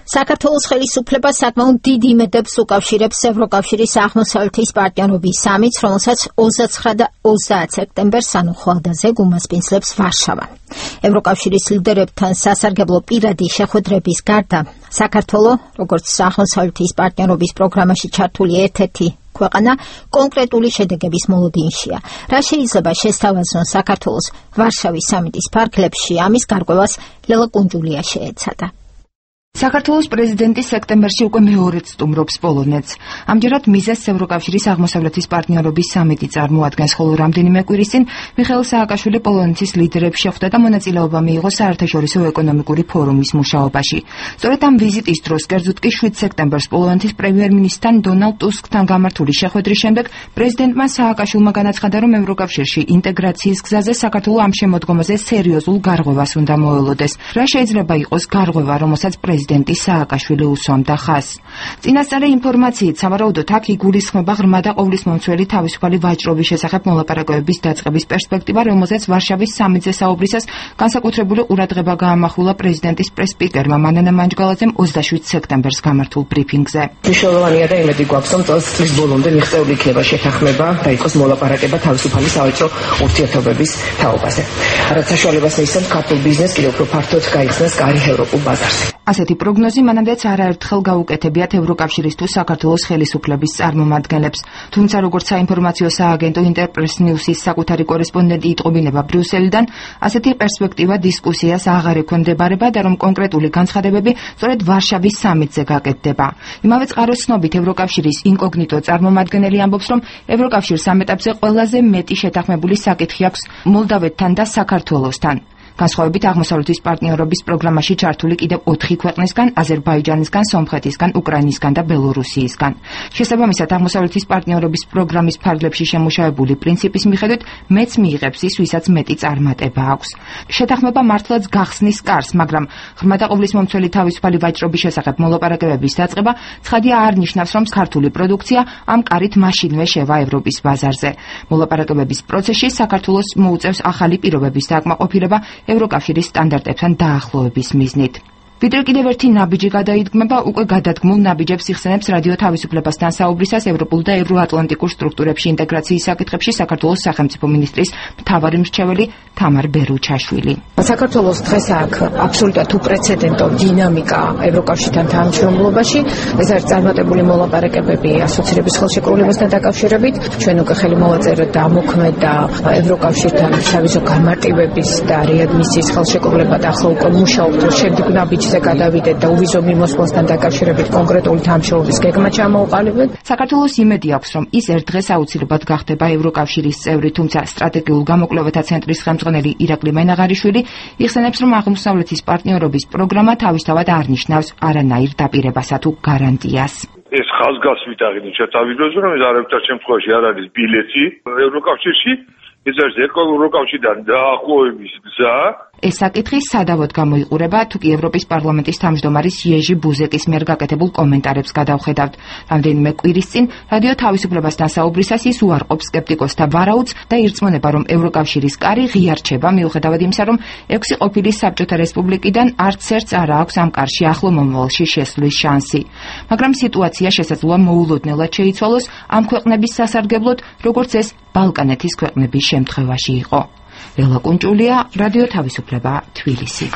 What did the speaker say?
საქართველოს ხელისუფლებას საკმაოდ დიდ იმედებს უკავშირებს ევროკავშირის აღმოსავლეთის პარტნიორობის სამიტს, რომელსაც 29 და 30 სექტემბერს ხვალდაზე გუმასპინძლებს ვარშავა. ევროკავშირის ლიდერებთან სასარგებლო პირადი შეხვედრების გარდა საქართველოს, როგორც აღმოსავლეთის პარტნიორობის პროგრამაში ჩართული ერთ-ერთი ქვეყანა კონკრეტული შედეგების მოლოდინშია. რა შეიძლება შესთავაზოს საქართველოს ვარშავის სამიტის ფარგლებში, ამის გარკვევას ლელა კუნჯულია შეეცადა. საქართველოს პრეზიდენტი სექტემბერში უკვე მეორედ სტუმრობს პოლონეთს. ამჯერად მიზეზს ევროკავშირის აღმოსავლეთის პარტნიორობის სამიტი წარმოადგენს, ხოლო რამდენიმე კვირის წინ მიხეილ სააკაშვილი პოლონეთის ლიდერებს შეხვდა და მონაწილეობა მიიღო საერთაშორისო ეკონომიკური ფორუმის მუშაობაში. სწორედ ამ ვიზიტის დროს, კერძოდ კი 7 სექტემბერს პოლონეთის პრემიერ-მინისტრთან დონალდ ტუსკთან გამართული შეხვედრის შემდეგ პრეზიდენტმა სააკაშვილმა განაცხადა, რომ ევროკავშირში ინტეგრაციის გზაზე საქართველო ამ შემოდგომაზე სერიოზულ გარღვევას უნდა მოელოდეს. რა შეიძლება იყოს გარღვევა, რომელსაც პრეზიდენტი სააკაშვილი უსვამდა ხაზს. წინასწარი ინფორმაციით, სავარაუდოდ აქ იგულისხმება ღრმა და ყოვლისმომცველი თავისუფალი ვაჭრობის შესახებ მოლაპარაკებების დაწყების პერსპექტივა, რომელზეც ვარშავის სამიტზე საუბრისას განსაკუთრებული ყურადღება გაამახვილა პრეზიდენტის პრეს-სპიკერმა მანანა მანჯგალაძემ 27 სექტემბერს გამართულ ბრიფინგზე. მნიშვნელოვანია და იმედი გვაქვს, რომ წლის ბოლომდე მიღწეული იქნება შეთანხმება და იყოს მოლაპარაკება თავისუფალი სავაჭრო ურთიერთობების თაობაზე. რაც საშუალებას მისცემს ქართულ ბიზნესს კიდევ უფრო ფართოდ გაიხსნას კარი ევროპულ ბაზარზე. ასეთი პროგნოზი მანამდეც არაერთხელ გაუკეთებიათ ევროკავშირის თუ საქართველოს ხელისუფლების წარმომადგენლებს. თუმცა როგორც საინფორმაციო სააგენტო ინტერპრეს ნიუსის საკუთარი კორესპონდენტი იტყობინება ბრიუსელიდან, ასეთი პერსპექტივა დისკუსიას აღარ ექვემდებარება და რომ კონკრეტული განცხადებები სწორედ ვარშავის სამიტზე გაკეთდება. იმავე წყაროს ცნობით ევროკავშირის ინკოგნიტო წარმომადგენელი ამბობს, რომ ევროკავშირს ამ ეტაპზე ყველაზე მეტი შეთანხმებული საკითხი აქვს მოლდავეთთან და საქართველოსთან. განსხვავებით აღმოსავლეთის პარტნიორობის პროგრამაში ჩართული კიდევ 4 ქვეყნისგან, აზერბაიჯანისგან, სომხეთისგან, უკრაინისგან და ბელორუსიისგან. შესაბამისად, აღმოსავლეთის პარტნიორობის პროგრამის ფარგლებში შემუშავებული პრინციპის მიხედვით მეც მიიღებს ის, ვისაც მეტი წარმატება აქვს. შეთანხმება მართლაც გახსნის კარს, მაგრამ ღრმა და ყოვლისმომცველი თავისუფალი ვაჭრობის შესახებ მოლაპარაკებების დაწყება ცხადია არ ნიშნავს, რომ ქართული პროდუქცია ამ კარით მაშინვე შევა ევროპის ბაზარზე. მოლაპარაკებების პროცესში საქართველოს მოუწევს ახალი პირობების დააკმაყოფილება ევროკავშირის სტანდარტებთან დაახლოების მიზნით. ვიდრე კიდევ ერთი ნაბიჯი გადაიდგმება, უკვე გადადგმულ ნაბიჯებს იხსენებს რადიო თავისუფლებასთან საუბრისას ევროპულ და ევროატლანტიკურ სტრუქტურებში ინტეგრაციის საკითხებში საქართველოს სახელმწიფო მინისტრის მთავარი მრჩეველი თამარ ბერუჩაშვილი. საქართველოს დღეს აქვს აბსოლუტურად უპრეცედენტო დინამიკა ევროკავშირთან თანამშრომლობაში. ეს არის წარმატებული მოლაპარაკებები ასოცირების ხელშეკრულებასთან დაკავშირებით. ჩვენ უკვე ხელი მოვაწერეთ და მოქმედა ევროკავშირთან სავიზო გამარტივების და რეადმისიის ხელშეკრულება და ახლა უკვე მუშაობთ შემდეგ ნაბიჯ გადავიდეთ და უვიზო მიმოსვლასთან დაკავშირებით კონკრეტული თანამშრომლობის გეგმა ჩამოუყალიბეთ. საქართველოს იმედი აქვს, რომ ის ერთ დღეს აუცილებლად გახდება ევროკავშირის წევრი, თუმცა სტრატეგიულ გამოკვლევათა ცენტრის ხელმძღვანელი ირაკლი მენაღარიშვილი იხსენებს, რომ აღმოსავლეთის პარტნიორობის პროგრამა თავისთავად არ ნიშნავს არანაირ დაპირებასა თუ გარანტიას. ეს ხაზგასმით აღინიშნა თავისთავად, რომ ეს არაერთარ შემთხვევაში არ არის ბილეთი ევროკავშირში, ეს არის ევროკავშირთან დაახლოების გზა. ეს საკითხი სადავოდ გამოიყურება, თუ კი ევროპის პარლამენტის თავმჯდომარის იეჟი ბუზეკის მიერ გაკეთებულ კომენტარებს გადავხედავთ. რამდენიმე კვირის წინ რადიო თავისუფლებასთან საუბრისას ის უარყოფს სკეპტიკოსთა ვარაუდს და ირწმუნება, რომ ევროკავშირის კარი ღია რჩება, მიუხედავად იმისა, რომ 6 ყოფილი საბჭოთა რესპუბლიკიდან არც ერთს არ აქვს ამ კარში ახლო მომავალში შესვლის შანსი. მაგრამ სიტუაცია შესაძლოა მოულოდნელად შეიცვალოს ამ ქვეყნების სასარგებლოდ, როგორც ეს ბალკანეთის ქვეყნების შემთხვევაში იყო. ლელა კუნჯულია, რადიო თავისუფლება, თბილისი.